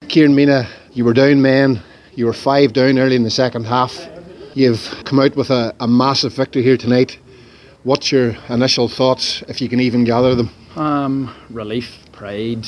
Kieran Mina, you were down men, you were 5 down early in the second half. You've come out with a massive victory here tonight. What's your initial thoughts, if you can even gather them? Relief, pride.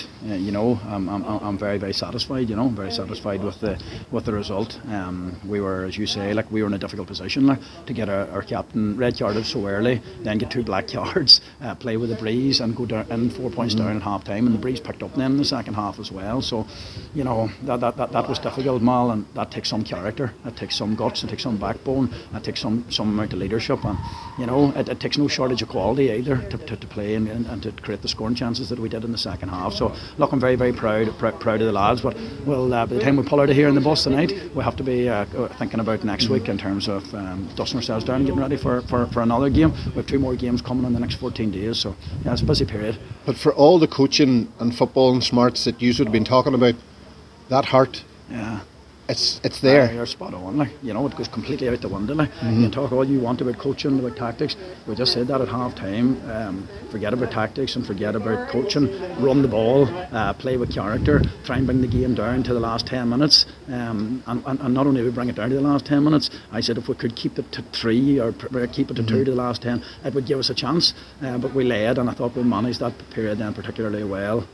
I'm very, very satisfied. Very satisfied with the result. We were, as you say, we were in a difficult position, to get our captain red carded so early, then get 2 black cards, play with the Breeze, and go down and 4 points down at half time. And the Breeze picked up then in the second half as well. So, that was difficult, Mal, and that takes some character, it takes some guts, it takes some backbone, it takes some amount of leadership, and it takes no shortage of quality either to play and to create the scoring chances that we did in the second half. So look, I'm very, very proud of the lads, but by the time we pull out of here in the bus tonight, we have to be thinking about next week in terms of dusting ourselves down and getting ready for another game. We have 2 more games coming in the next 14 days, so yeah, it's a busy period. But for all the coaching and football and smarts that you would have been talking about, that heart, yeah, it's there. You're spot on. It goes completely out the window. You can talk all you want about coaching, about tactics. We just said that at half time. Forget about tactics and forget about coaching. Run the ball, play with character, try and bring the game down to the last 10 minutes. And not only we bring it down to the last 10 minutes, I said if we could keep it to 3 or keep it to 2 to the last 10, it would give us a chance. But we led, and I thought we managed that period then particularly well.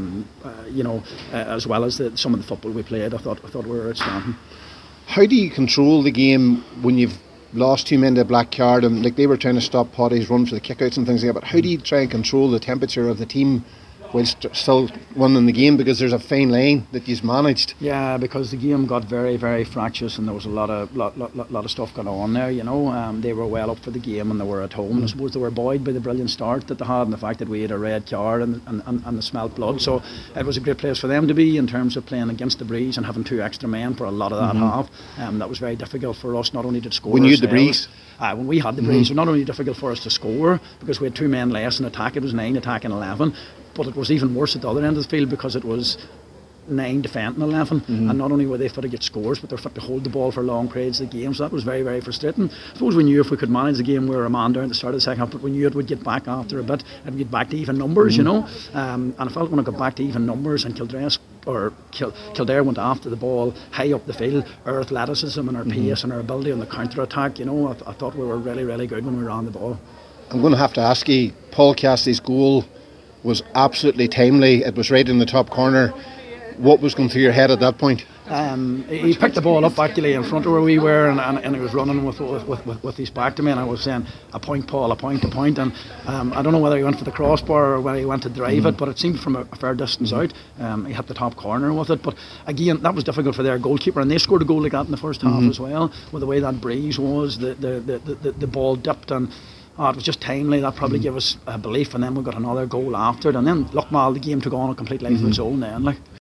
As well as some of the football we played, I thought we were outstanding. How do you control the game when you've lost 2 men to a black card, and they were trying to stop Potty's run for the kickouts and things like that, but how do you try and control the temperature of the team whilst still winning the game, because there's a fine line that you've managed? Yeah, because the game got very, very fractious, and there was a lot of stuff going on there. They were well up for the game, and they were at home. I suppose they were buoyed by the brilliant start that they had, and the fact that we had a red card and the smelt blood. So it was a great place for them to be in terms of playing against the Breeze and having 2 extra men for a lot of that half. That was very difficult for us, not only to score. When you had the Breeze? When we had the Breeze, it was not only difficult for us to score because we had 2 men less in attack. It was 9 attacking 11. But it was even worse at the other end of the field because it was 9 defending 11, and not only were they fit to get scores, but they were fit to hold the ball for long periods of the game. So that was very, very frustrating. I suppose we knew if we could manage the game, we were a man down at the start of the second half, but we knew it would get back after a bit and get back to even numbers, And I felt when it got back to even numbers and Kildare went after the ball high up the field, our athleticism and our pace and our ability on the counter attack, I thought we were really, really good when we ran the ball. I'm going to have to ask you, Paul Cassidy's goal was absolutely timely. It was right in the top corner. What was going through your head at that point? He picked the ball up actually in front of where we were, and he was running with his back to me, and I was saying, a point, Paul, a point. And I don't know whether he went for the crossbar or whether he went to drive it, but it seemed from a fair distance out. He hit the top corner with it, but again, that was difficult for their goalkeeper, and they scored a goal like that in the first half as well, with the way that Breeze was, the ball dipped, and it was just timely. That probably gave us a belief, and then we got another goal after it, and then look, Mal, the game took on a complete life of its own then.